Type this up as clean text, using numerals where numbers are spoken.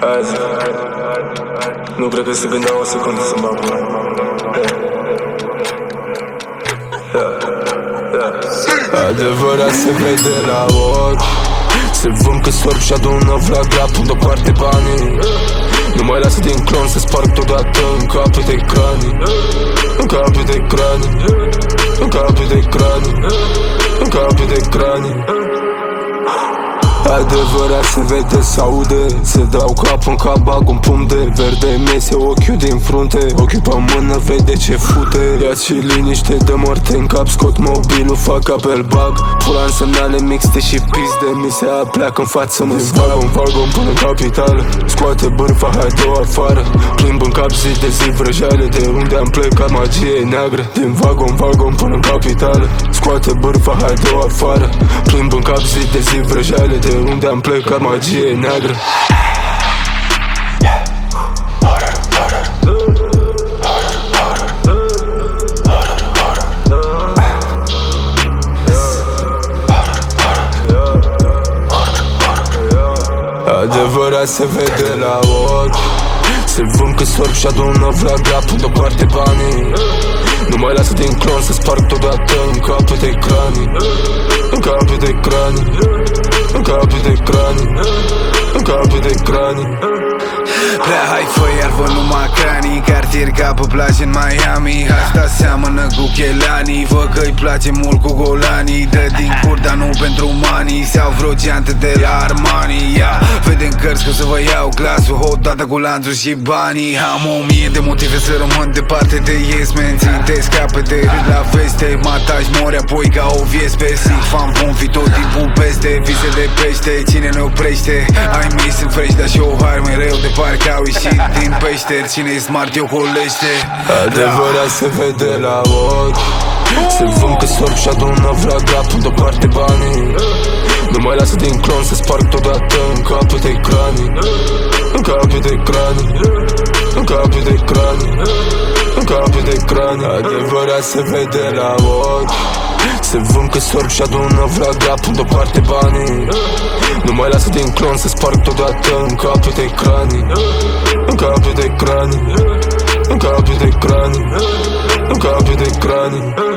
Azi nu cred că se gândeau o secundă să mă apă. Adevărat se vede la ochi. Se vând că sorb și adună vrag la pun deoparte banii. Nu mai lasă din clon să sparg totodată în capete cranii. În capete cranii. În capete cranii. În capete cranii. Adevărat se vede, se aude. Se dau cap în cap, bag un pumn de verde. Mese ochiul din frunte, ochiul pe mână vede ce fute. Ia-ți liniște de moarte în cap, scot mobilul, fac apel, bag pula în semnale mixte și pizde. Misea pleacă în față, mă spară un vagon până în capitală. Scoate bârfa, hai dă-o afară. Plimb în cap zi de zi vrăjeale, de unde am plecat magie neagră. Din vagon, vagon până în capitală. Scoate bârfa, hai dă-o afară. Plimb în cap zi de zi vrăjeale, de unde am plecat magie neagră. Adevărat se vede la ochi. Se vând că sorb și adună vrag la pun deoparte banii. Nu mai lasă din clon să sparg totodată în capete cranii. În capete cranii. În capete cranii. În capete cranii. Prea hai fă iar vă numai cranii. Cartier ca pe plajă în Miami. Asta seamănă cu chelanii. Văd că-i place mult cu golanii. Dă din cur, dar nu pentru manii. Sau vreo geantă de la Armani. Vedem cărți că o să vă iau glasul odată cu lanțuri și banii. Am 1000 de motive să rămân departe de yes man. Țintesc capete, râd la veste. Mataj mori apoi ca o viespe. Sic fan vom fi tot timpul peste. Vise de pește, cine ne oprește? Ai mis în fresh, dar și o har mereu de parcă au ieșit din peșteri. Cine e smart eu colește. Adevărat se vede la ochi. Se vând că sorb și adună vrag la pun deoparte banii. Nu mai lasă din clon să sparg totodată în capete cranii. În capete cranii. În capete cranii. În capete cranii. Adevărat se vede la ochi. Se vând că sorb și adună vrag la pun deoparte banii. Nu mai lasă din clon să sparg totodată în capete cranii. În capete cranii. În capete cranii. În capete cranii.